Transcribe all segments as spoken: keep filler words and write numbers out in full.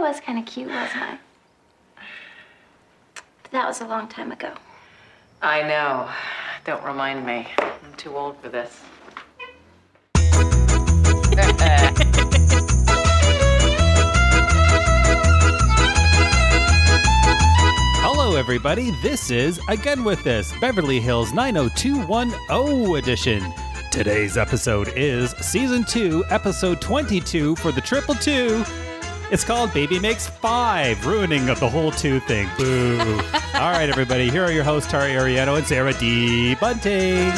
was kind of cute, wasn't I? But that was a long time ago. I know. Don't remind me. I'm too old for this. Hello, everybody. This is Again With This, Beverly Hills nine oh two one oh edition. Today's episode is Season two, Episode twenty-two for the Triple Two. It's called Baby Makes Five, ruining of the whole two thing. Boo. All right, everybody. Here are your hosts, Tari Ariano and Sarah D. Bunting.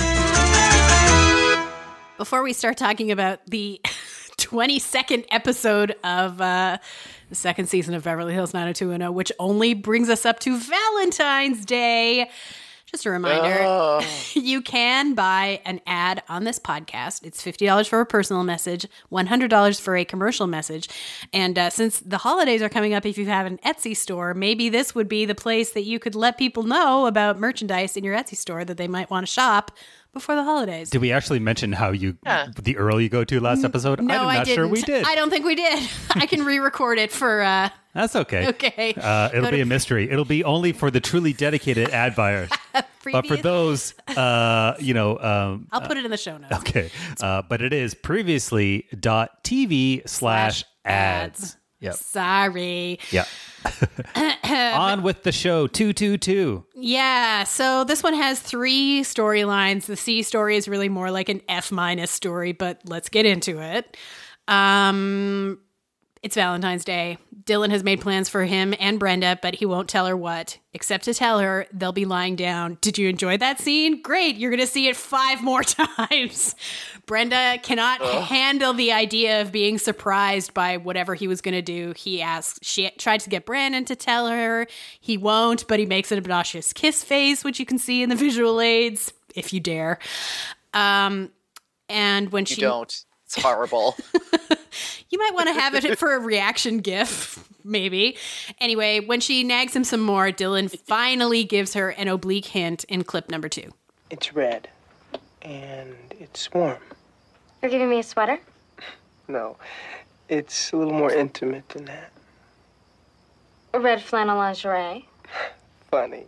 Before we start talking about the twenty-second episode of uh, the second season of Beverly Hills nine oh two one oh, which only brings us up to Valentine's Day, just a reminder, oh. You can buy an ad on this podcast. It's fifty dollars for a personal message, one hundred dollars for a commercial message. And uh, since the holidays are coming up, if you have an Etsy store, maybe this would be the place that you could let people know about merchandise in your Etsy store that they might want to shop before the holidays. Did we actually mention how you, yeah. the Earl you go to last episode? No, I'm not I didn't. sure we did. I don't think we did. I can re-record it for... Uh, That's okay. Okay. Uh, it'll go be to... a mystery. It'll be only for the truly dedicated ad buyers. But for those, uh, you know... Um, I'll put it in the show notes. Okay. Uh, but it is previously dot tv slash ads. Yep. Sorry. Yeah. On with the show, two two two. Yeah, so this one has three storylines. The C story is really more like an F minus story, but let's get into it. Um, it's Valentine's Day. Dylan has made plans for him and Brenda, but he won't tell her what, except to tell her they'll be lying down. Did you enjoy that scene? Great, you're going to see it five more times. Brenda cannot Ugh. handle the idea of being surprised by whatever he was going to do. He asks, she tried to get Brandon to tell her. He won't, but he makes an obnoxious kiss face, which you can see in the visual aids, if you dare. Um, and when you she... You don't. It's horrible. You might want to have it for a reaction gif, maybe. Anyway, when she nags him some more, Dylan finally gives her an oblique hint in clip number two. It's red, and it's warm. You're giving me a sweater? No, it's a little more intimate than that. A red flannel lingerie? Funny.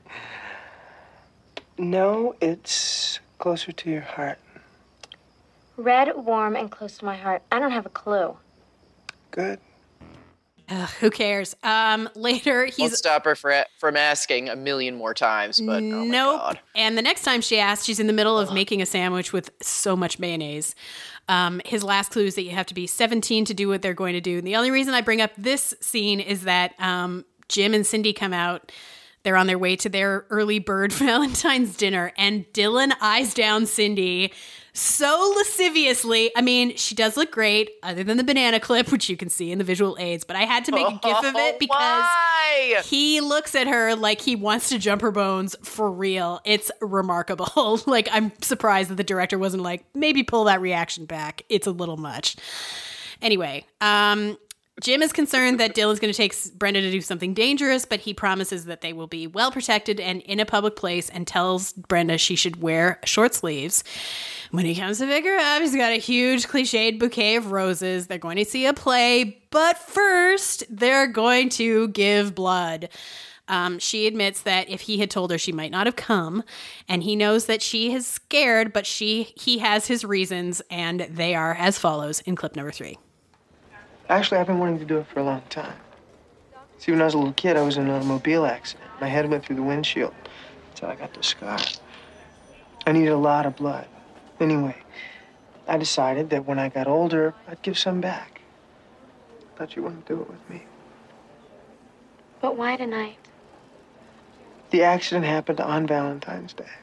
No, it's closer to your heart. Red, warm, and close to my heart. I don't have a clue. Good. Ugh, who cares? Um, later, he's... Won't stop her for, from asking a million more times, but oh my nope. God. And the next time she asks, she's in the middle of Ugh. making a sandwich with so much mayonnaise. Um, his last clue is that you have to be seventeen to do what they're going to do. And the only reason I bring up this scene is that um, Jim and Cindy come out. They're on their way to their early bird Valentine's dinner, and Dylan eyes down Cindy so lasciviously. I mean, she does look great, other than the banana clip, which you can see in the visual aids, but I had to make a gif of it because Why? he looks at her like he wants to jump her bones for real. It's remarkable. Like, I'm surprised that the director wasn't like, maybe pull that reaction back. It's a little much. Anyway, um... Jim is concerned that Dylan's going to take Brenda to do something dangerous, but he promises that they will be well protected and in a public place and tells Brenda she should wear short sleeves. When he comes to pick her up, he's got a huge cliched bouquet of roses. They're going to see a play, but first they're going to give blood. Um, she admits that if he had told her, she might not have come, and he knows that she is scared, but she he has his reasons, and they are as follows in clip number three. Actually, I've been wanting to do it for a long time. See, when I was a little kid, I was in an automobile accident. My head went through the windshield. That's how I got the scar. I needed a lot of blood. Anyway, I decided that when I got older, I'd give some back. Thought you wanted to do it with me. But why tonight? The accident happened on Valentine's Day.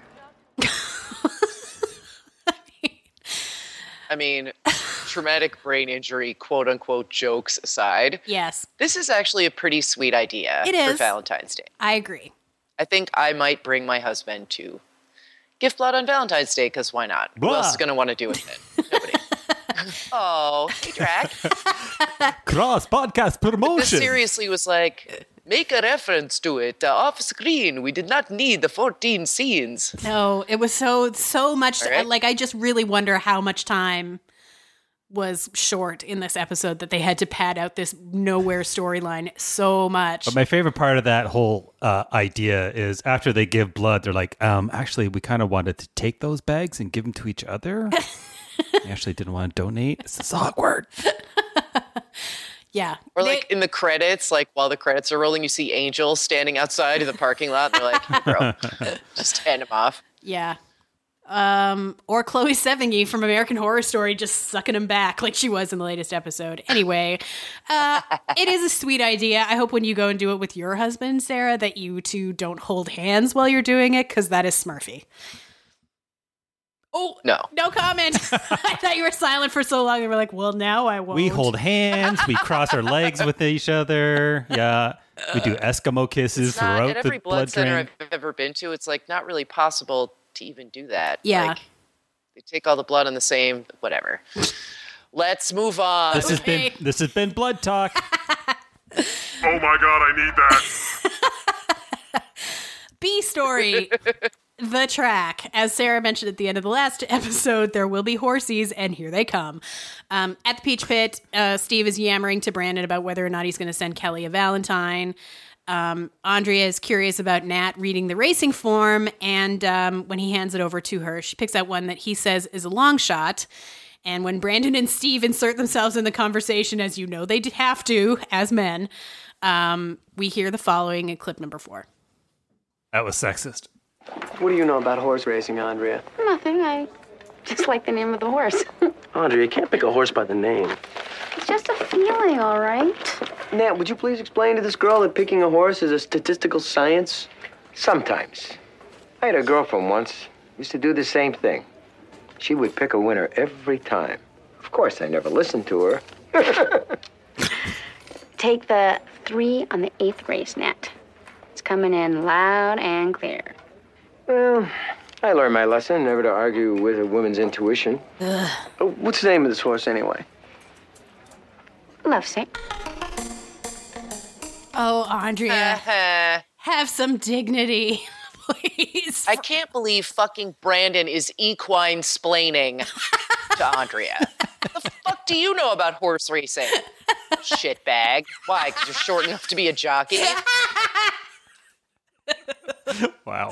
I mean, traumatic brain injury, quote unquote, jokes aside. Yes. This is actually a pretty sweet idea it is. for Valentine's Day. I agree. I think I might bring my husband to give blood on Valentine's Day, because why not? Blah. Who else is going to want to do it then? Nobody. Oh, hey, Drac. Cross podcast promotion. This seriously was like, make a reference to it uh, off screen. We did not need the fourteen scenes. No, it was so, so much. Right. Like, I just really wonder how much time was short in this episode that they had to pad out this nowhere storyline so much. But my favorite part of that whole uh, idea is after they give blood, they're like, um, actually, we kind of wanted to take those bags and give them to each other. We actually didn't want to donate. This is awkward. Yeah. Or They- like in the credits, like while the credits are rolling, you see Angel standing outside of the parking lot. And they're like, bro, just hand him off. Yeah. Um, or Chloe Sevigny from American Horror Story just sucking him back like she was in the latest episode. Anyway, uh, it is a sweet idea. I hope when you go and do it with your husband, Sarah, that you two don't hold hands while you're doing it, because that is Smurfy. Oh, No. no comment. I thought you were silent for so long. And we're like, well, now I won't. We hold hands. We cross our legs with each other. Yeah. We do Eskimo kisses It's not, throughout at every the blood, blood center drain. I've ever been to, it's like not really possible to even do that. Yeah. Like, they take all the blood in the same, whatever. Let's move on. This has Okay. been this has been Blood Talk. Oh my god, I need that. B story. The track. As Sarah mentioned at the end of the last episode, there will be horsies, and here they come. Um, at the Peach Pit, uh, Steve is yammering to Brandon about whether or not he's going to send Kelly a Valentine. Um, Andrea is curious about Nat reading the racing form, and um, when he hands it over to her, she picks out one that he says is a long shot. And when Brandon and Steve insert themselves in the conversation, as you know they have to, as men, um, we hear the following in clip number four. That was sexist. What do you know about horse racing, Andrea? Nothing. I just like the name of the horse. Andrea, you can't pick a horse by the name. It's just a feeling, all right? Nat, would you please explain to this girl that picking a horse is a statistical science? Sometimes. I had a girlfriend once. Used to do the same thing. She would pick a winner every time. Of course, I never listened to her. Take the three on the eighth race, Nat. It's coming in loud and clear. Well, I learned my lesson, never to argue with a woman's intuition. Oh, what's the name of this horse, anyway? Lovesick. Oh, Andrea, Uh-huh. have some dignity, please. I can't believe fucking Brandon is equine splaining to Andrea. What the fuck do you know about horse racing? Shitbag. Why? Because you're short enough to be a jockey? Wow.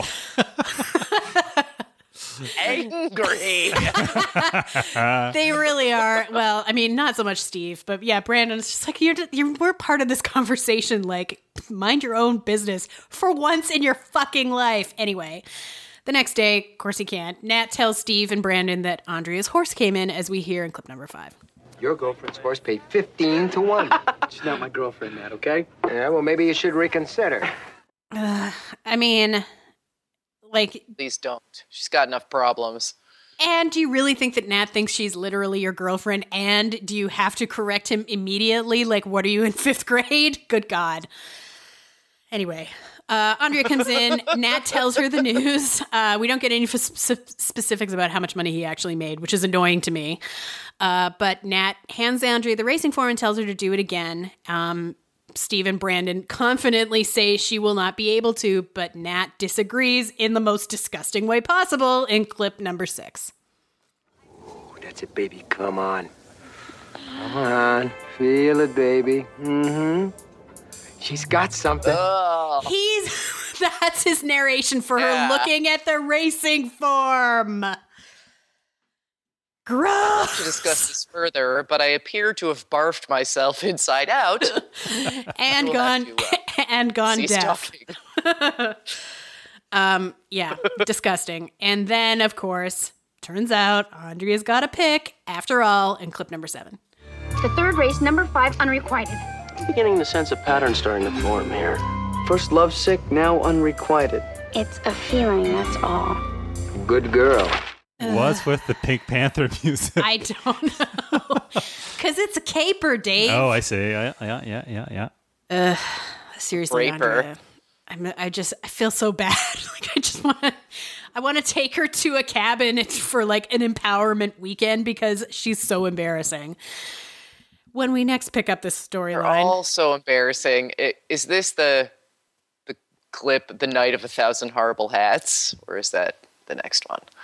Angry. They really are. Well, I mean, not so much Steve, but yeah, Brandon's just like, you're, you're we're part of this conversation. Like, mind your own business for once in your fucking life. Anyway, the next day, of course he can't. Nat tells Steve and Brandon that Andrea's horse came in, as we hear in clip number five. Your girlfriend's horse paid fifteen to one. She's not my girlfriend, Nat, okay? Yeah, well, maybe you should reconsider. Uh, I mean, like, Please don't. She's got enough problems. and do you really think that Nat thinks she's literally your girlfriend? And do you have to correct him immediately? Like, what are you in fifth grade? Good God. Anyway, uh, Andrea comes in. Nat tells her the news. Uh, we don't get any f- sp- specifics about how much money he actually made, which is annoying to me. Uh, but Nat hands Andrea the racing form and tells her to do it again. Um, Steve and Brandon confidently say she will not be able to, but Nat disagrees in the most disgusting way possible in clip number six. Ooh, that's it, baby. Come on. Come on. Feel it, baby. Mm-hmm. She's got something. Ugh. He's, that's his narration for Yeah. her looking at the racing form. Gross. To discuss this further, but I appear to have barfed myself inside out. And We'll gone, have to, and gone Cease deaf. talking. Um, yeah, disgusting. And then, of course, turns out Andrea's got a pick after all in clip number seven. The third race, number five, unrequited. I'm beginning to sense a pattern starting to form here. First lovesick, now unrequited. It's a feeling, that's all. Good girl. Was with the Pink Panther music. I don't know. Because it's a caper, Dave. Oh, I see. Yeah, yeah, yeah, yeah, yeah. Seriously, Rape her. Andrea. I'm, I just, I feel so bad. Like, I just want to, I want to take her to a cabin for like an empowerment weekend because she's so embarrassing. When we next pick up this They're storyline, all so embarrassing. I- Is this the the clip, The Night of a Thousand Horrible Hats? Or is that the next one?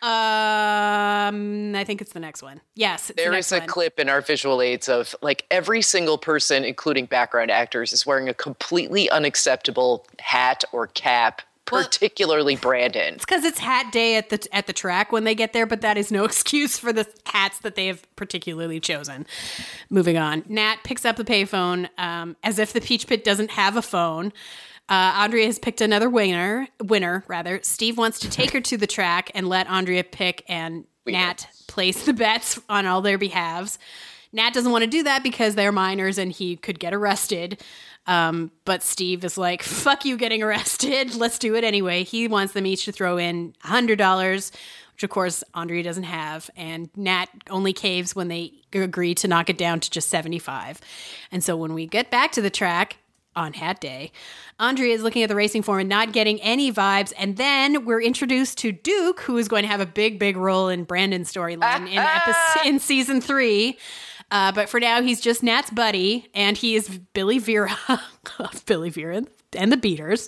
Um, I think it's the next one. Yes, it's There the is next a one. clip in our visual aids of like every single person, including background actors, is wearing a completely unacceptable hat or cap, Well- particularly Brandon. It's because it's hat day at the at the track when they get there, but that is no excuse for the hats that they have particularly chosen. Moving on, Nat picks up the payphone um, as if the Peach Pit doesn't have a phone. Uh, Andrea has picked another winner. Winner, rather. Steve wants to take her to the track and let Andrea pick, and Nat place the bets on all their behalves. Nat doesn't want to do that because they're minors and he could get arrested. Um, but Steve is like, fuck you getting arrested. Let's do it anyway. He wants them each to throw in one hundred dollars, which of course Andrea doesn't have. And Nat only caves when they agree to knock it down to just seventy-five. And so when we get back to the track on Hat Day, Andrea is looking at the racing form and not getting any vibes. And then we're introduced to Duke, who is going to have a big, big role in Brandon's storyline in episode in season three. Uh, but for now, he's just Nat's buddy, and he is Billy Vera of Billy Vera and the Beaters.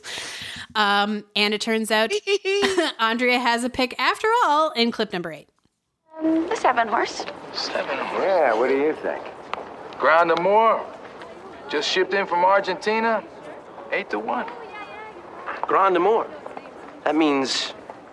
Um, and it turns out Andrea has a pick after all in clip number eight. Um, the seven horse. Seven. Yeah, what do you think? Grand Amour. Just shipped in from Argentina. Eight to one. Grand Amour. That means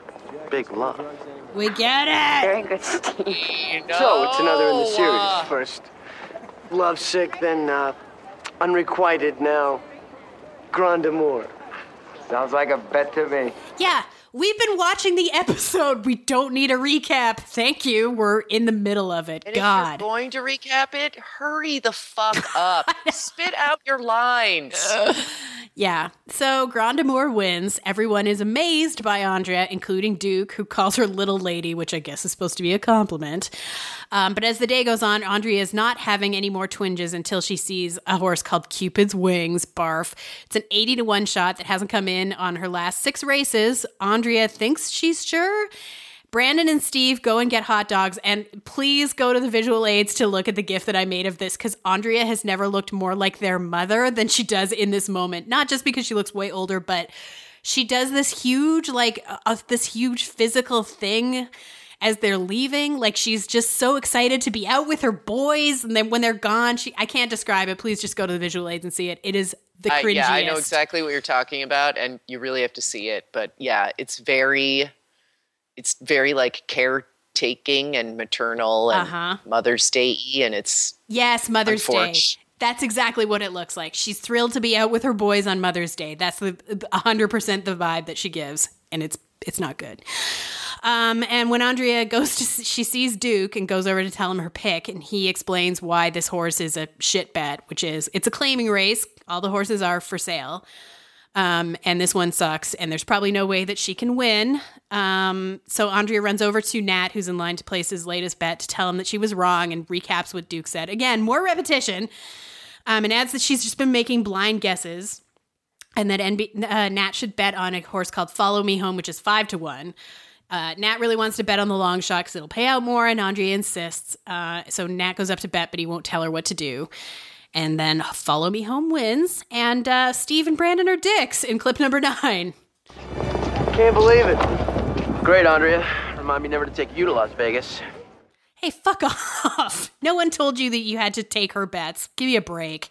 big love. We get it. Very good, Steve. So it's another in the series. uh, First, Lovesick, then uh, Unrequited, now Grand Amour. Sounds like a bet to me. Yeah, we've been watching the episode. We don't need a recap. Thank you. We're in the middle of it. And God. if you're going to recap it, hurry the fuck up. Spit out your lines. Yeah. So Grand Amour wins. Everyone is amazed by Andrea, including Duke, who calls her little lady, which I guess is supposed to be a compliment. Um, but as the day goes on, Andrea is not having any more twinges until she sees a horse called Cupid's Wings. Barf. It's an eighty to one shot that hasn't come in on her last six races. Andrea thinks she's sure. Brandon and Steve go and get hot dogs, and please go to the visual aids to look at the gif that I made of this, because Andrea has never looked more like their mother than she does in this moment. Not just because she looks way older, but she does this huge, like, uh, this huge physical thing as they're leaving. Like, she's just so excited to be out with her boys, and then when they're gone, she I can't describe it. Please just go to the visual aids and see it. It is the I- cringiest. yeah, I know exactly what you're talking about, and you really have to see it. But yeah, it's very... It's very like caretaking and maternal and Uh-huh. Mother's Day-y, and it's Yes, Mother's Day. unfortunate. That's exactly what it looks like. She's thrilled to be out with her boys on Mother's Day. That's the one hundred percent the vibe that she gives, and it's it's not good. Um, and when Andrea goes to, she sees Duke and goes over to tell him her pick, and he explains why this horse is a shit bet, which is it's a claiming race. All the horses are for sale. Um, and this one sucks, and there's probably no way that she can win. Um, so Andrea runs over to Nat, who's in line to place his latest bet, to tell him that she was wrong, and recaps what Duke said. Again, more repetition, um, and adds that she's just been making blind guesses, and that N B- uh, Nat should bet on a horse called Follow Me Home, which is five to one. Uh, Nat really wants to bet on the long shot because it'll pay out more, and Andrea insists. Uh, so Nat goes up to bet, but he won't tell her what to do. And then Follow Me Home wins, and uh, Steve and Brandon are dicks in clip number nine. Can't believe it. Great, Andrea. Remind me never to take you to Las Vegas. Hey, fuck off. No one told you that you had to take her bets. Give me a break.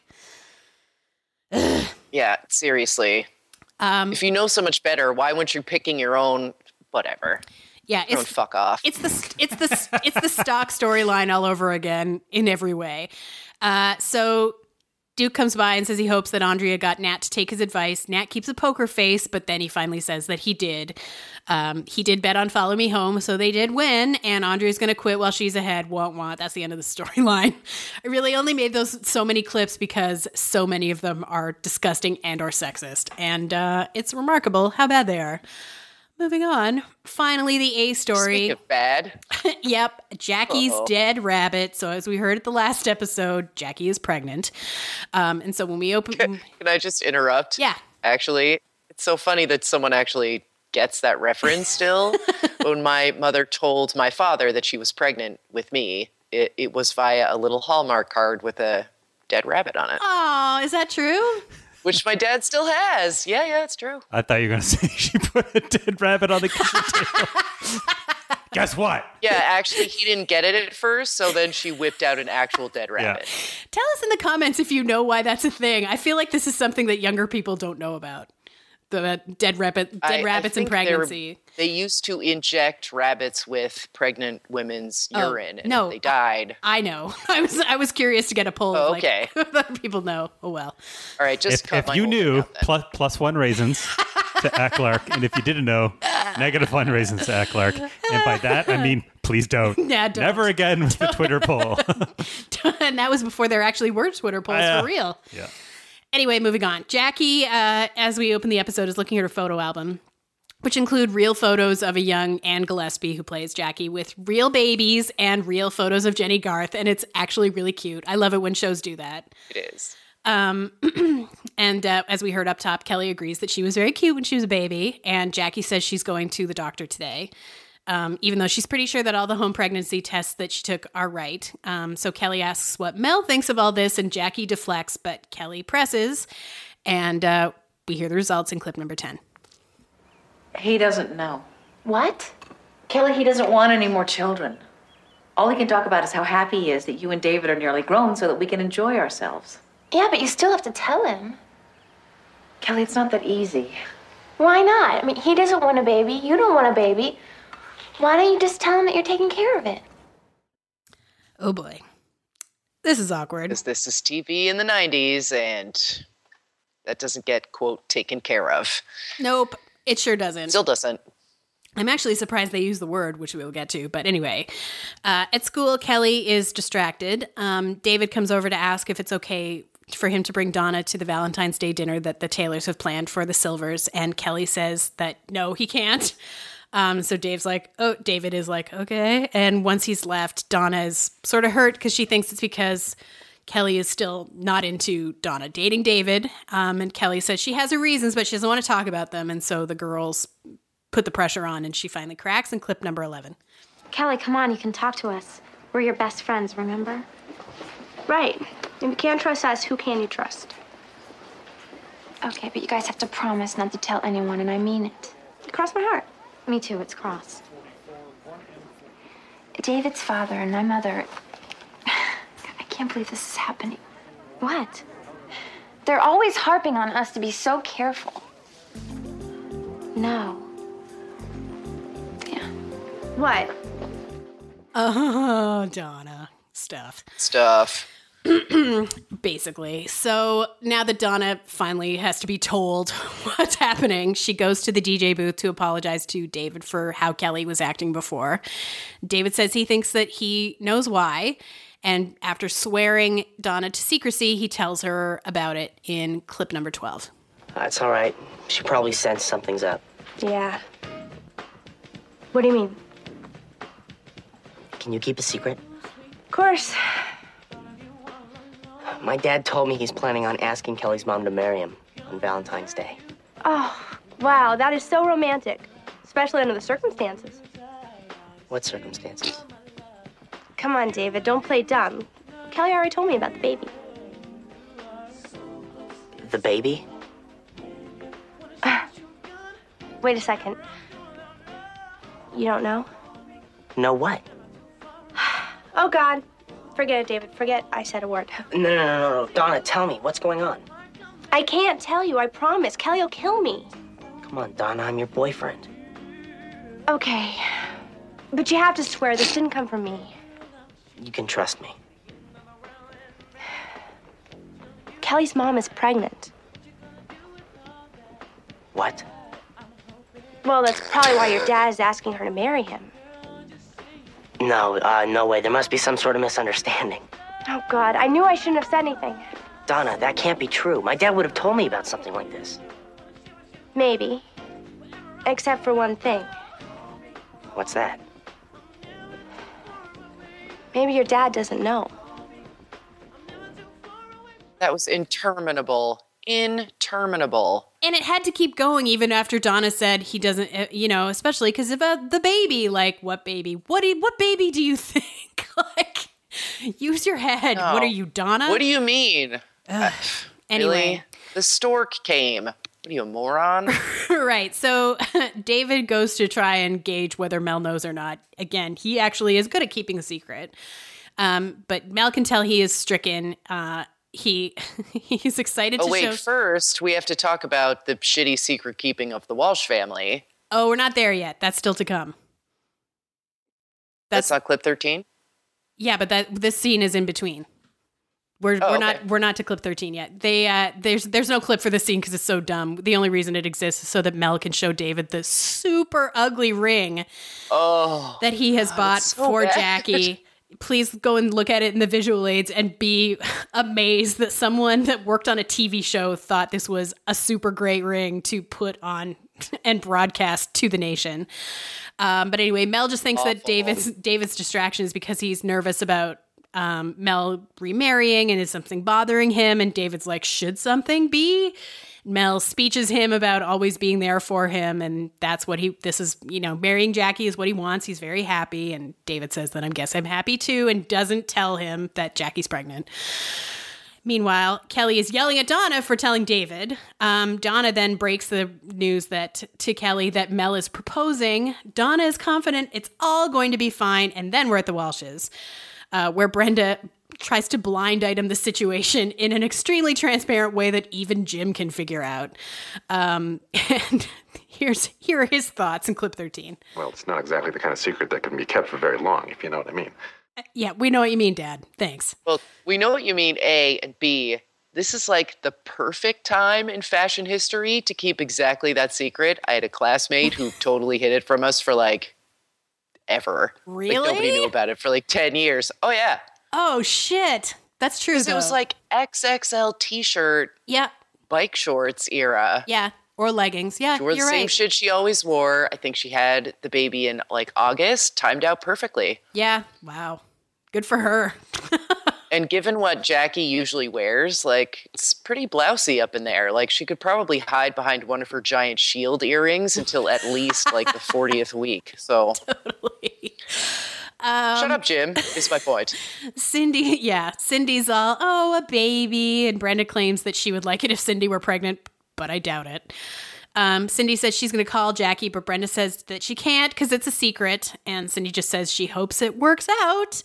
Ugh. Yeah, seriously. Um, if you know so much better, why weren't you picking your own whatever? Yeah, Don't it's fuck off. It's the it's the it's the stock storyline all over again in every way. Uh, so Duke comes by and says he hopes that Andrea got Nat to take his advice. Nat keeps a poker face, but then he finally says that he did. Um, he did bet on Follow Me Home, so they did win, and Andrea's going to quit while she's ahead. Want, want. That's the end of the storyline. I really only made those so many clips because so many of them are disgusting and or sexist, and uh, it's remarkable how bad they are. Moving on. Finally, the A story. Speaking of bad. Yep. Jackie's Uh-oh. dead rabbit. So as we heard at the last episode, Jackie is pregnant. Um, and so when we open... Can, can I just interrupt? Yeah. Actually, it's so funny that someone actually gets that reference still. When my mother told my father that she was pregnant with me, it, it was via a little Hallmark card with a dead rabbit on it. Oh, is that true? Which my dad still has. Yeah, yeah, it's true. I thought you were going to say she put a dead rabbit on the kitchen table. Guess what? Yeah, actually, he didn't get it at first, so then she whipped out an actual dead rabbit. Yeah. Tell us in the comments if you know why that's a thing. I feel like this is something that younger people don't know about. The dead rabbit, dead I, rabbits I in pregnancy. They used to inject rabbits with pregnant women's Oh, urine, and no. if they died. I know. I was I was curious to get a poll. Oh, of, like, okay. other people know. Oh well. All right, just If, cut if my you whole knew, thing out then. plus, plus one raisins to Acklark. And if you didn't know, negative one raisins to Acklark. And by that, I mean, please don't. Yeah, don't. Never again with the Twitter poll. And that was before there actually were Twitter polls Uh, for real. Yeah. Anyway, moving on. Jackie, uh, as we open the episode, is looking at her photo album, which include real photos of a young Anne Gillespie, who plays Jackie, with real babies and real photos of Jenny Garth. And it's actually really cute. I love it when shows do that. It is. Um, and uh, as we heard up top, Kelly agrees that she was very cute when she was a baby. And Jackie says she's going to the doctor today, um, even though she's pretty sure that all the home pregnancy tests that she took are right. Um, so Kelly asks what Mel thinks of all this, and Jackie deflects, but Kelly presses. And uh, we hear the results in clip number ten. He doesn't know. What? Kelly, he doesn't want any more children. All he can talk about is how happy he is that you and David are nearly grown so that we can enjoy ourselves. Yeah, but you still have to tell him. Kelly, it's not that easy. Why not? I mean, he doesn't want a baby. You don't want a baby. Why don't you just tell him that you're taking care of it? Oh boy. This is awkward. Because this is T V in the nineties, and that doesn't get, quote, taken care of. Nope, it sure doesn't. Still doesn't. I'm actually surprised they use the word, which we will get to. But anyway, uh, at school, Kelly is distracted. Um, David comes over to ask if it's okay for him to bring Donna to the Valentine's Day dinner that the Taylors have planned for the Silvers. And Kelly says that no, he can't. Um, so Dave's like, oh, David is like, okay. And once he's left, Donna is sort of hurt because she thinks it's because Kelly is still not into Donna dating David. Um, and Kelly says she has her reasons, but she doesn't want to talk about them. And so the girls put the pressure on, and she finally cracks in clip number eleven. Kelly, come on, you can talk to us. We're your best friends, remember? Right. If you can't trust us, who can you trust? Okay, but you guys have to promise not to tell anyone, and I mean it. Cross my heart. Me too, it's crossed. David's father and my mother... I can't believe this is happening. What? They're always harping on us to be so careful. No. Yeah. What? Oh, Donna. Stuff. Stuff. Basically. So now that Donna finally has to be told what's happening, she goes to the D J booth to apologize to David for how Kelly was acting before. David says he thinks that he knows why. And after swearing Donna to secrecy, he tells her about it in clip number twelve. That's all right. She probably sensed something's up. Yeah. What do you mean? Can you keep a secret? Of course. My dad told me he's planning on asking Kelly's mom to marry him on Valentine's Day. Oh, wow, that is so romantic. Especially under the circumstances. What circumstances? Come on, David, don't play dumb. Kelly already told me about the baby. The baby? Wait a second. You don't know? Know what? Oh, God. Forget it, David. Forget I said a word. No, no, no, no, no. Donna, tell me. What's going on? I can't tell you. I promise. Kelly will kill me. Come on, Donna. I'm your boyfriend. Okay. But you have to swear this didn't come from me. You can trust me. Kelly's mom is pregnant. What? Well, that's probably why your dad is asking her to marry him. No, uh, no way. There must be some sort of misunderstanding. Oh, God. I knew I shouldn't have said anything. Donna, that can't be true. My dad would have told me about something like this. Maybe. Except for one thing. What's that? Maybe your dad doesn't know. That was interminable. Interminable. And it had to keep going even after Donna said he doesn't, uh, you know, especially because of uh, the baby. Like, what baby? What do you, what baby do you think? Like, use your head. No. What are you, Donna? What do you mean? Ugh. Really? Anyway. The stork came. What are you, a moron? Right. So David goes to try and gauge whether Mel knows or not. Again, he actually is good at keeping a secret. Um, but Mel can tell he is stricken. Uh, he he's excited oh, to wait, show... first we have to talk about the shitty secret keeping of the Walsh family. Oh, we're not there yet. That's still to come. That's, That's not clip thirteen? Yeah, but that this scene is in between. We're oh, we're okay. not we're not to clip thirteen yet. They uh, there's there's no clip for this scene because it's so dumb. The only reason it exists is so that Mel can show David the super ugly ring oh, that he has God, bought so for bad. Jackie. Please go and look at it in the visual aids and be amazed that someone that worked on a T V show thought this was a super great ring to put on and broadcast to the nation. Um, but anyway, Mel just thinks Awful. that David's David's distraction is because he's nervous about um, Mel remarrying and is something bothering him. And David's like, should something be? Mel speeches him about always being there for him. And that's what he, this is, you know, marrying Jackie is what he wants. He's very happy. And David says that I guess I'm happy too, and doesn't tell him that Jackie's pregnant. Meanwhile, Kelly is yelling at Donna for telling David. Um, Donna then breaks the news that to Kelly that Mel is proposing. Donna is confident it's all going to be fine. And then we're at the Walshes, uh, where Brenda tries to blind item the situation in an extremely transparent way that even Jim can figure out. Um, and here's here are his thoughts in clip thirteen. Well, it's not exactly the kind of secret that can be kept for very long, if you know what I mean. Yeah, we know what you mean, Dad. Thanks. Well, we know what you mean, A, and B, this is like the perfect time in fashion history to keep exactly that secret. I had a classmate who totally hid it from us for like ever. Really? Like, nobody knew about it for like ten years. Oh, yeah. Oh, shit. That's true, though. It was like X X L t-shirt, yeah, bike shorts era. Yeah, or leggings. Yeah, she wore the you're same right. shit she always wore. I think she had the baby in like August, timed out perfectly. Yeah, wow. Good for her. And given what Jackie usually wears, like, it's pretty blousy up in there. Like, she could probably hide behind one of her giant shield earrings until at least, like, the fortieth week. So. Totally. Um, Shut up, Jim, is my point. Cindy, yeah. Cindy's all, oh, a baby. And Brenda claims that she would like it if Cindy were pregnant, but I doubt it. Um, Cindy says she's going to call Jackie, but Brenda says that she can't because it's a secret. And Cindy just says she hopes it works out.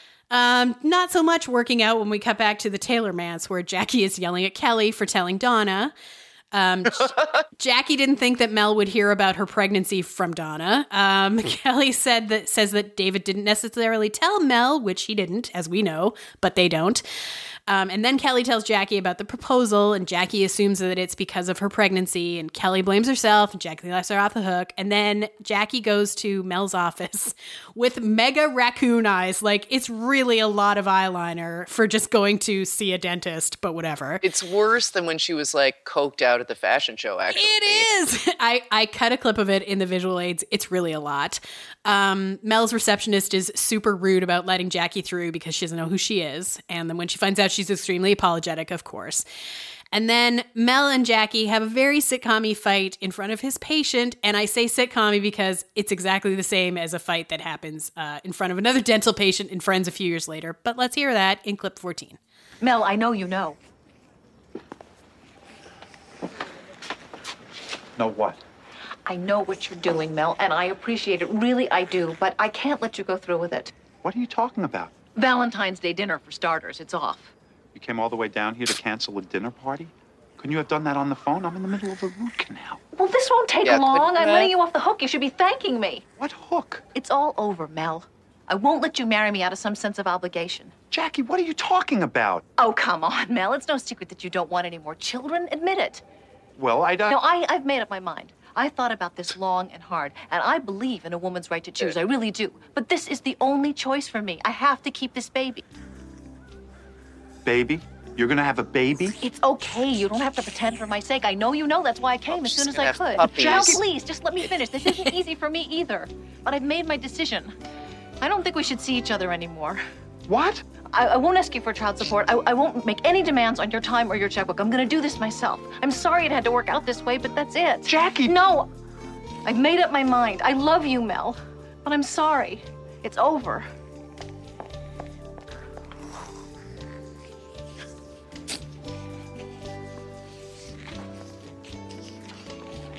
Um, not so much working out when we cut back to the Taylor Manse, where Jackie is yelling at Kelly for telling Donna. Um, Jackie didn't think that Mel would hear about her pregnancy from Donna. Um, Kelly said that says that David didn't necessarily tell Mel, which he didn't, as we know, but they don't. Um, and then Kelly tells Jackie about the proposal, and Jackie assumes that it's because of her pregnancy, and Kelly blames herself, and Jackie lets her off the hook. And then Jackie goes to Mel's office with mega raccoon eyes. Like, it's really a lot of eyeliner for just going to see a dentist, but whatever. It's worse than when she was, like, coked out at the fashion show, actually. It is! I, I cut a clip of it in the visual aids. It's really a lot. Um, Mel's receptionist is super rude about letting Jackie through because she doesn't know who she is. And then when she finds out, she's extremely apologetic, of course. And then Mel and Jackie have a very sitcom-y fight in front of his patient. And I say sitcom-y because it's exactly the same as a fight that happens uh, in front of another dental patient in Friends a few years later. But let's hear that in clip fourteen. Mel, I know you know. Know what? I know what you're doing, Mel, and I appreciate it. Really, I do. But I can't let you go through with it. What are you talking about? Valentine's Day dinner, for starters. It's off. You came all the way down here to cancel a dinner party? Couldn't you have done that on the phone? I'm in the middle of a root canal. Well, this won't take Yeah, long. couldn't I'm you- letting you off the hook. You should be thanking me. What hook? It's all over, Mel. I won't let you marry me out of some sense of obligation. Jackie, what are you talking about? Oh, come on, Mel. It's no secret that you don't want any more children. Admit it. Well, I don't... No, I, I've made up my mind. I thought about this long and hard, and I believe in a woman's right to choose. I really do. But this is the only choice for me. I have to keep this baby. Baby? You're gonna have a baby? It's okay. You don't have to pretend for my sake. I know you know. That's why I came I'm as just soon as gonna I have could. puppies. Now, please, just let me finish. This isn't easy for me either. But I've made my decision. I don't think we should see each other anymore. What? I, I won't ask you for child support. I, I won't make any demands on your time or your checkbook. I'm gonna do this myself. I'm sorry it had to work out this way, but that's it. Jackie! No! I've made up my mind. I love you, Mel. But I'm sorry. It's over.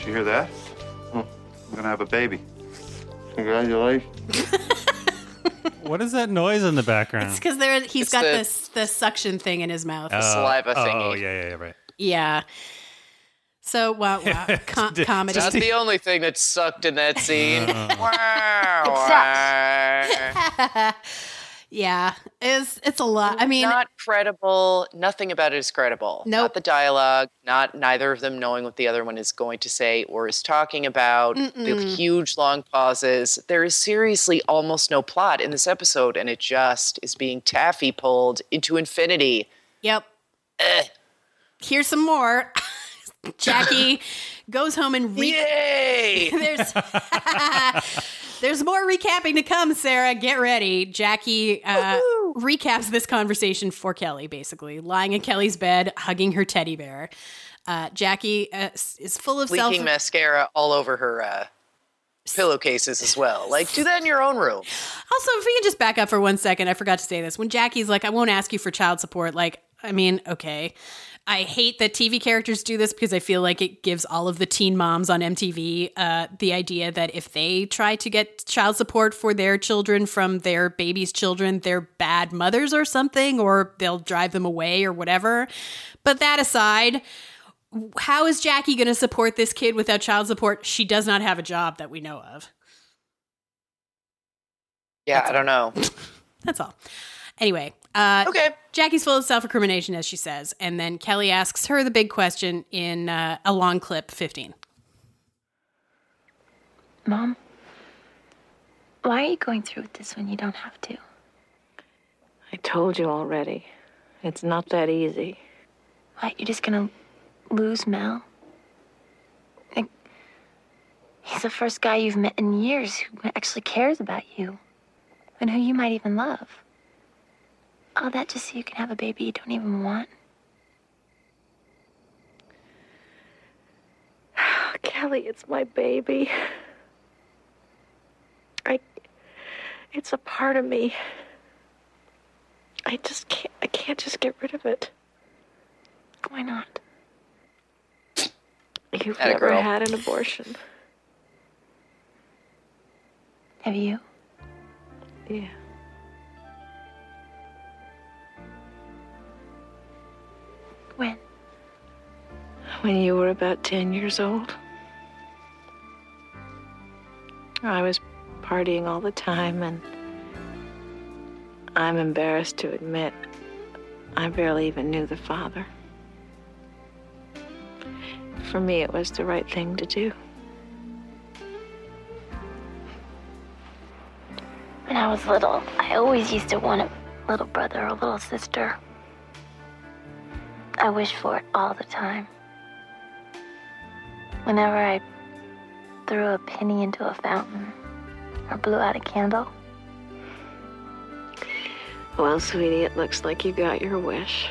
Did you hear that? Hmm. I'm gonna have a baby. Congratulations. What is that noise in the background? It's because there he's It's got the- this the suction thing in his mouth. Oh, saliva oh, thingy. Oh, yeah, yeah, yeah, right. Yeah. So wow, wow. Com- Did- comedy. Not the only thing that sucked in that scene. wow. Yeah, it's it's a lot. I mean, not credible. Nothing about it is credible. Nope. Not the dialogue. Not neither of them knowing what the other one is going to say or is talking about. The Mm-mm. huge long pauses. There is seriously almost no plot in this episode, and it just is being taffy pulled into infinity. Yep. Eh. Here's some more. Jackie goes home and re- Yay! there's there's more recapping to come. Sarah, get ready. Jackie uh, recaps this conversation for Kelly, basically lying in Kelly's bed, hugging her teddy bear. Uh, Jackie uh, is full of self. Leaking mascara all over her uh, pillowcases as well. Like, do that in your own room. Also, if we can just back up for one second, I forgot to say this. When Jackie's like, I won't ask you for child support, like, I mean, okay. I hate that T V characters do this because I feel like it gives all of the teen moms on M T V uh, the idea that if they try to get child support for their children from their baby's children, they're bad mothers or something, or they'll drive them away or whatever. But that aside, how is Jackie going to support this kid without child support? She does not have a job that we know of. Yeah, That's I don't know. That's all. Anyway, uh, okay. Jackie's full of self-recrimination, as she says, and then Kelly asks her the big question in uh, a long clip fifteen. Mom, why are you going through with this when you don't have to? I told you already. It's not that easy. What, you're just gonna lose Mel? Like, he's the first guy you've met in years who actually cares about you and who you might even love. All that just so you can have a baby you don't even want? Kelly, it's my baby. I... It's a part of me. I just can't... I can't just get rid of it. Why not? You've Atta never girl. had an abortion. Have you? Yeah. When? When you were about ten years old. I was partying all the time, and I'm embarrassed to admit I barely even knew the father. For me, it was the right thing to do. When I was little, I always used to want a little brother or a little sister. I wished for it all the time. Whenever I threw a penny into a fountain or blew out a candle. Well, sweetie, it looks like you got your wish.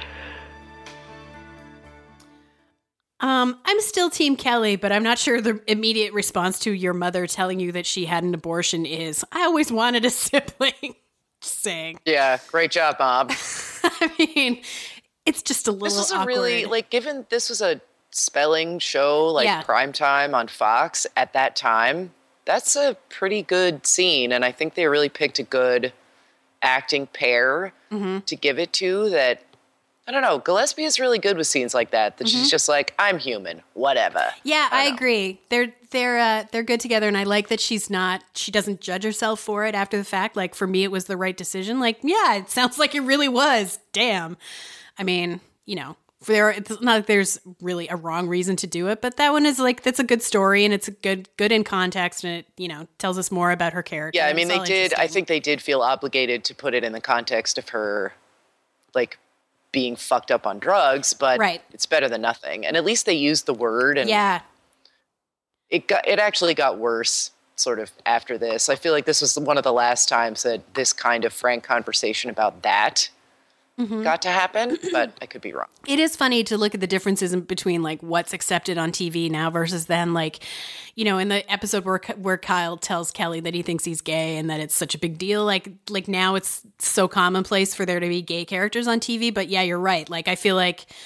Um, I'm still Team Kelly, but I'm not sure the immediate response to your mother telling you that she had an abortion is, I always wanted a sibling. Just saying. Yeah, great job, Bob. I mean, it's just a little This was a awkward. really, like, given this was a spelling show, like Yeah. prime time on Fox at that time, that's a pretty good scene. And I think they really picked a good acting pair Mm-hmm. to give it to that. I don't know. Gillespie is really good with scenes like that. That Mhm. she's just like, I'm human, whatever. Yeah, I, agree. They're they're uh, they're good together, and I like that she's not. She doesn't judge herself for it after the fact. Like for me, it was the right decision. Like, yeah, it sounds like it really was. Damn. I mean, you know, for there, it's not like there's really a wrong reason to do it, but that one is like that's a good story, and it's a good good in context, and it you know tells us more about her character. Yeah, I mean, It's they all did. I interesting. think they did feel obligated to put it in the context of her, like, being fucked up on drugs, but Right. it's better than nothing. And at least they used the word, and Yeah. it got it actually got worse sort of after this. I feel like this was one of the last times that this kind of frank conversation about that Mhm. got to happen, but I could be wrong. It is funny to look at the differences in between like what's accepted on T V now versus then. Like, you know, in the episode where where Kyle tells Kelly that he thinks he's gay and that it's such a big deal. Like, like now it's so commonplace for there to be gay characters on T V. But yeah, you're right. Like, I feel like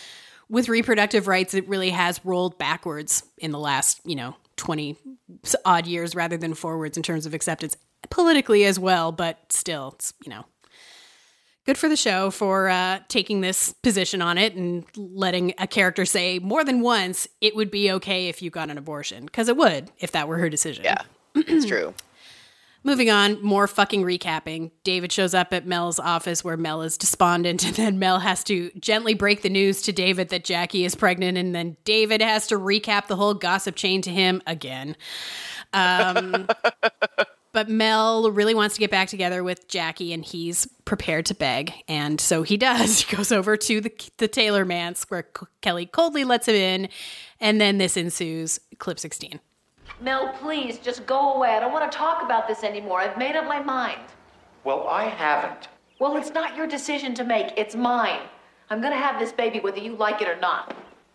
with reproductive rights, it really has rolled backwards in the last, you know, twenty odd years rather than forwards in terms of acceptance politically as well. But still, it's, you know, good for the show for uh, taking this position on it and letting a character say more than once it would be okay if you got an abortion, because it would if that were her decision. Yeah, it's true. Moving on, more fucking recapping. David shows up at Mel's office where Mel is despondent, and then Mel has to gently break the news to David that Jackie is pregnant, and then David has to recap the whole gossip chain to him again. Um, but Mel really wants to get back together with Jackie, and he's prepared to beg, and so he does. He goes over to the, the Taylor Manse, where Kelly coldly lets him in, and then this ensues. Clip sixteen. Mel, please, just go away. I don't want to talk about this anymore. I've made up my mind. Well, I haven't. Well, it's not your decision to make. It's mine. I'm going to have this baby whether you like it or not.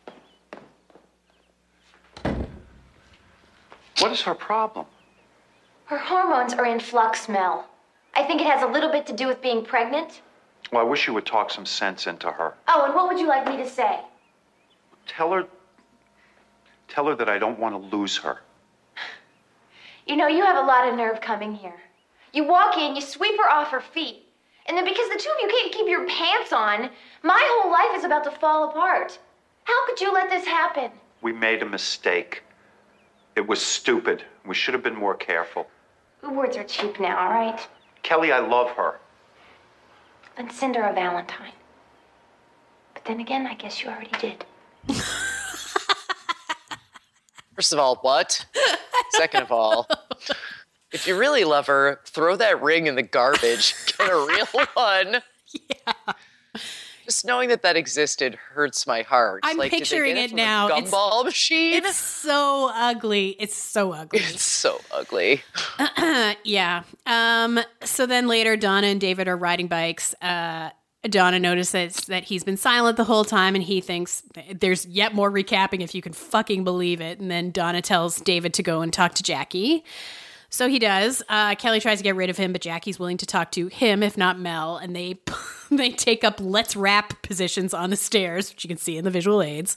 What is her problem? Her hormones are in flux, Mel. I think it has a little bit to do with being pregnant. Well, I wish you would talk some sense into her. Oh, and what would you like me to say? Tell her... Tell her that I don't want to lose her. You know, you have a lot of nerve coming here. You walk in, you sweep her off her feet, and then because the two of you can't keep your pants on, my whole life is about to fall apart. How could you let this happen? We made a mistake. It was stupid. We should have been more careful. Words are cheap now, all right? Kelly, I love her. Then send her a Valentine. But then again, I guess you already did. First of all, what? Second of all, if you really love her, throw that ring in the garbage. Get a real one. Yeah. Just knowing that that existed hurts my heart. I'm like, picturing did they it, get it, now. from a gumball machine. It's so ugly. It's so ugly. It's so ugly. Yeah. Um. So then later, Donna and David are riding bikes. Uh, Donna notices that he's been silent the whole time, and he thinks there's yet more recapping if you can fucking believe it. And then Donna tells David to go and talk to Jackie. So he does. Uh, Kelly tries to get rid of him, but Jackie's willing to talk to him, if not Mel. And they they take up let's rap positions on the stairs, which you can see in the visual aids.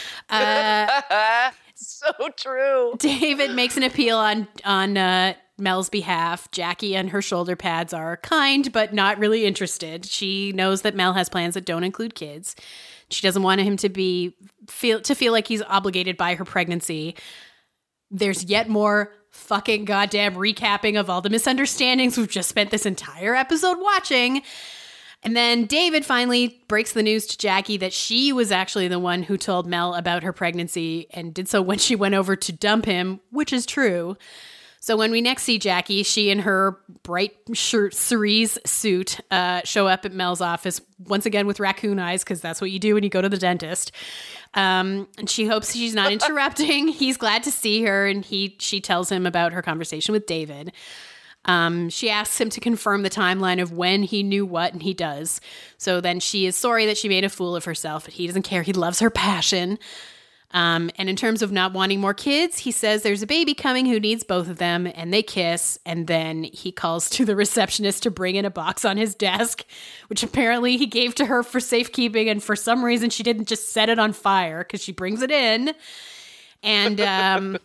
Uh, so true. David makes an appeal on on uh, Mel's behalf. Jackie and her shoulder pads are kind, but not really interested. She knows that Mel has plans that don't include kids. She doesn't want him to be feel to feel like he's obligated by her pregnancy. There's yet more fucking goddamn recapping of all the misunderstandings we've just spent this entire episode watching. And then David finally breaks the news to Jackie that she was actually the one who told Mel about her pregnancy and did so when she went over to dump him, which is true. So when we next see Jackie, she and her bright shirt cerise suit uh, show up at Mel's office, once again with raccoon eyes, because that's what you do when you go to the dentist. Um, and she hopes she's not interrupting. He's glad to see her, and he she tells him about her conversation with David. Um, she asks him to confirm the timeline of when he knew what, and he does. So then she is sorry that she made a fool of herself, but he doesn't care. He loves her passion. Um, and in terms of not wanting more kids, he says there's a baby coming who needs both of them, and they kiss, and then he calls to the receptionist to bring in a box on his desk, which apparently he gave to her for safekeeping, and for some reason she didn't just set it on fire, because she brings it in, and um,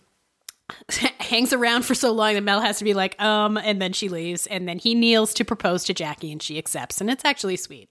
hangs around for so long that Mel has to be like, um, and then she leaves, and then he kneels to propose to Jackie, and she accepts, and it's actually sweet.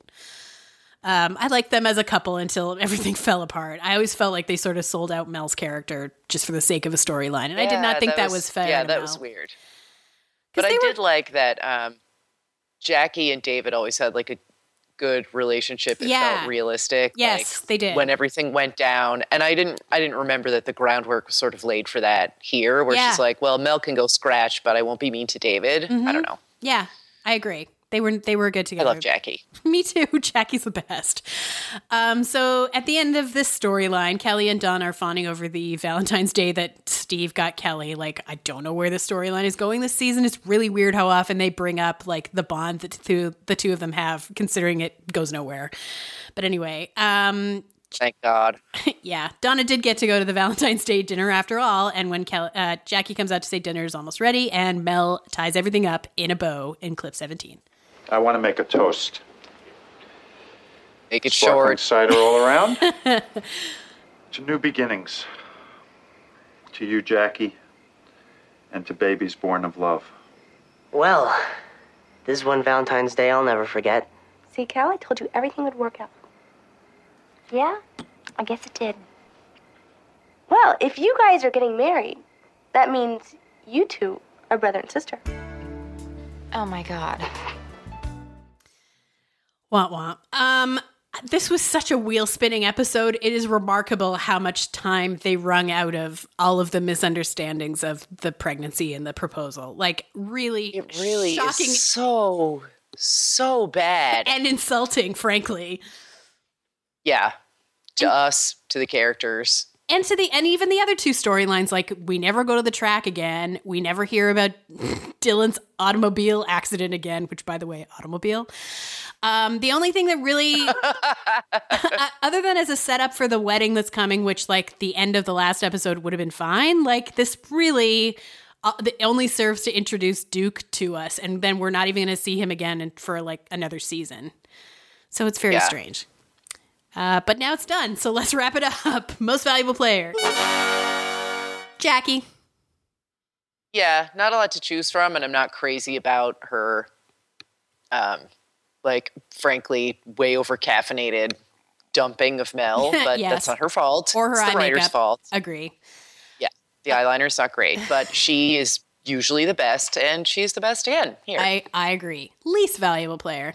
Um, I liked them as a couple until everything fell apart. I always felt like they sort of sold out Mel's character just for the sake of a storyline, and yeah, I did not think that, that was, was fair. Yeah, that Mel. was weird. But I were... did like that um, Jackie and David always had like a good relationship. It yeah. felt realistic. Yes, like, they did. When everything went down, and I didn't, I didn't remember that the groundwork was sort of laid for that here, where yeah. she's like, "Well, Mel can go scratch, but I won't be mean to David." Mm-hmm. I don't know. Yeah, I agree. They were they were good together. I love Jackie. Me too. Jackie's the best. Um, so at the end of this storyline, Kelly and Donna are fawning over the Valentine's Day that Steve got Kelly. Like, I don't know where the storyline is going this season. It's really weird how often they bring up like the bond that the, the two of them have, considering it goes nowhere. But anyway, um, thank God. Yeah, Donna did get to go to the Valentine's Day dinner after all. And when Kelly, uh, Jackie comes out to say dinner is almost ready, and Mel ties everything up in a bow in clip seventeen. I want to make a toast. Make it Sparkling short. cider all around. To new beginnings. To you, Jackie, and to babies born of love. Well, this is one Valentine's Day I'll never forget. See, Cal, I told you everything would work out. Yeah, I guess it did. Well, if you guys are getting married, that means you two are brother and sister. Oh my God. Womp womp. Um, this was such a wheel-spinning episode. It is remarkable how much time they wrung out of all of the misunderstandings of the pregnancy and the proposal. Like, really, It really shocking is so, so bad. and insulting, frankly. Yeah. To us, to the characters. And to the and even the other two storylines, like we never go to the track again. We never hear about Dylan's automobile accident again, which, by the way, automobile. Um, the only thing that really, other than as a setup for the wedding that's coming, which like the end of the last episode would have been fine, like this really uh, it only serves to introduce Duke to us, and then we're not even going to see him again in, for like another season. So it's very Yeah. strange. Uh, but now it's done, so let's wrap it up. Most valuable player. Jackie. Yeah, not a lot to choose from, and I'm not crazy about her, um, like, frankly, way over caffeinated dumping of Mel, but Yes. that's not her fault. Or her it's eye the writer's makeup. fault. Agree. Yeah, the eyeliner's not great, but she is usually the best, and she's the best again. Here. I, I agree. Least valuable player.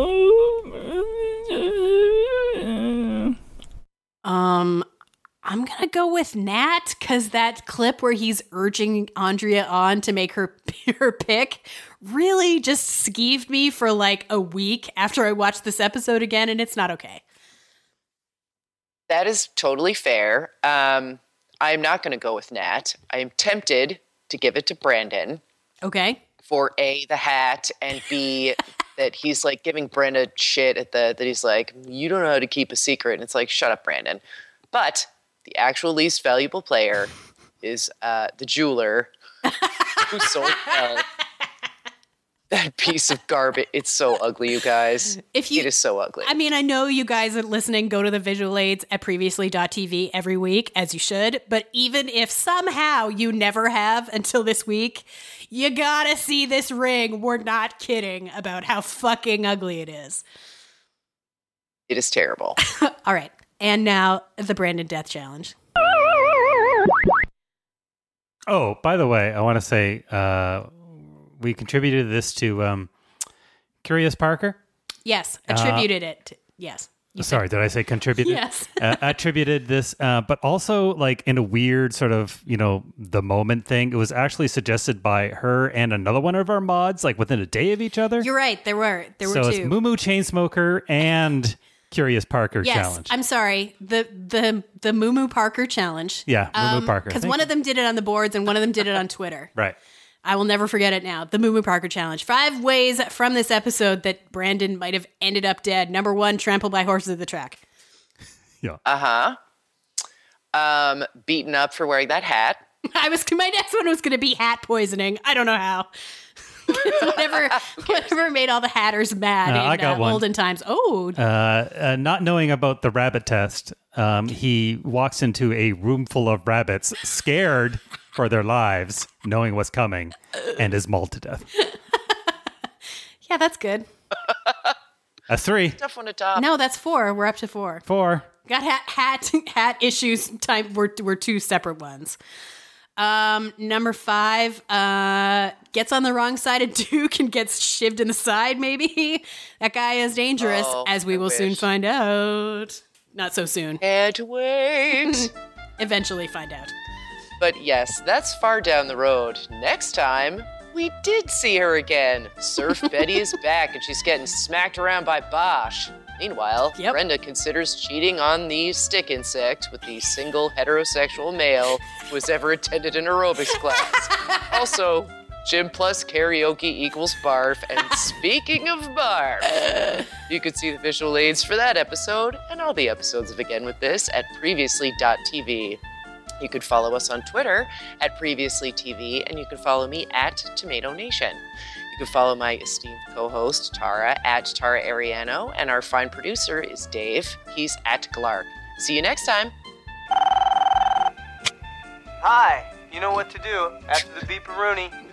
Um, I'm gonna go with Nat because that clip where he's urging Andrea on to make her her pick really just skeeved me for like a week after I watched this episode again, and it's not okay. That is totally fair. Um, I'm not going to go with Nat. I am tempted to give it to Brandon. Okay. For A, the hat, and B, that he's like giving Brenda shit at the, that he's like, you don't know how to keep a secret. And it's like, shut up, Brandon. But the actual least valuable player is uh, the jeweler who sold Mel that piece of garbage. It's so ugly, you guys. If you, it is so ugly. I mean, I know you guys are listening, go to the visual aids at previously dot t v every week, as you should. But even if somehow you never have until this week, you gotta see this ring. We're not kidding about how fucking ugly it is. It is terrible. All right. And now the Brandon Death Challenge. Oh, by the way, I want to say uh, we contributed this to um, Curious Parker. Yes. Attributed uh, it. To, yes. Sorry, did I say contributed? Yes. uh, attributed this, uh, but also like in a weird sort of, you know, the moment thing. It was actually suggested by her and another one of our mods, like within a day of each other. You're right. There were. There were so two. So it's Moo Moo Chainsmoker and Curious Parker yes, Challenge. I'm sorry. The the the Moo Moo Parker Challenge. Yeah, Moo Moo um, Parker. Because one you. of them did it on the boards and one of them did it on Twitter. Right. I will never forget it now. The Moo Moo Parker Challenge. Five ways from this episode that Brandon might have ended up dead. Number one, trampled by horses at the track. Yeah. Uh-huh. Um, beaten up for wearing that hat. I was my next one was going to be hat poisoning. I don't know how. whatever, whatever made all the hatters mad uh, in I got uh, one. olden times. Oh, uh, uh, not knowing about the rabbit test, um, he walks into a room full of rabbits, scared for their lives, knowing what's coming, and is mauled to death. Yeah, that's good. That's three. Tough one to top. No, that's four. We're up to four. Four. Got hat hat hat issues. Time we're we're two separate ones. Um, number five, uh, gets on the wrong side of Duke and gets shivved in the side. Maybe that guy is dangerous, oh, as we I will wish. soon find out. Not so soon. Can't wait. Eventually find out. But yes, that's far down the road. Next time, we did see her again. Surf Betty is back and she's getting smacked around by Bosch. Meanwhile, yep. Brenda considers cheating on the stick insect with the single heterosexual male who has ever attended an aerobics class. Also, gym plus karaoke equals barf. And speaking of barf, you could see the visual aids for that episode and all the episodes of Again With This at previously dot t v. You could follow us on Twitter at previously T V, and you can follow me at Tomato Nation. You You can follow my esteemed co-host, Tara, at Tara Ariano, and our fine producer is Dave. He's at Glark. See you next time. Hi, you know what to do after the beeparoonie.